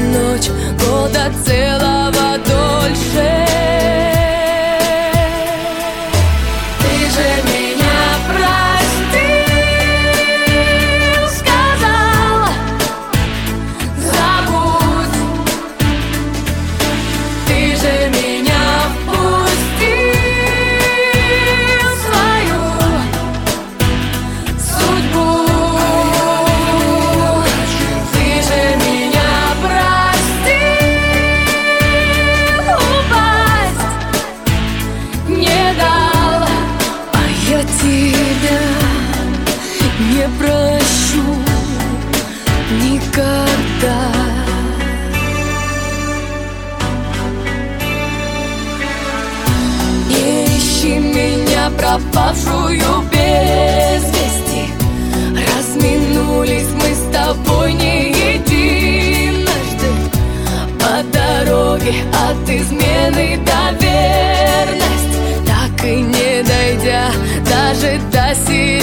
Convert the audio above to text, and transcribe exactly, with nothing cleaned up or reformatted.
ночь, года целого дольше. Ты же меня простил, сказал, забудь. Ты же меня впустил в свою судьбу. Ты же меня простил, упасть не дал. А я тебя не прощу никогда. Не ищи меня, пропавшую без вести. Разминулись мы с тобой не единожды. По дороге от измены до верность, так и не дойдя даже до сих.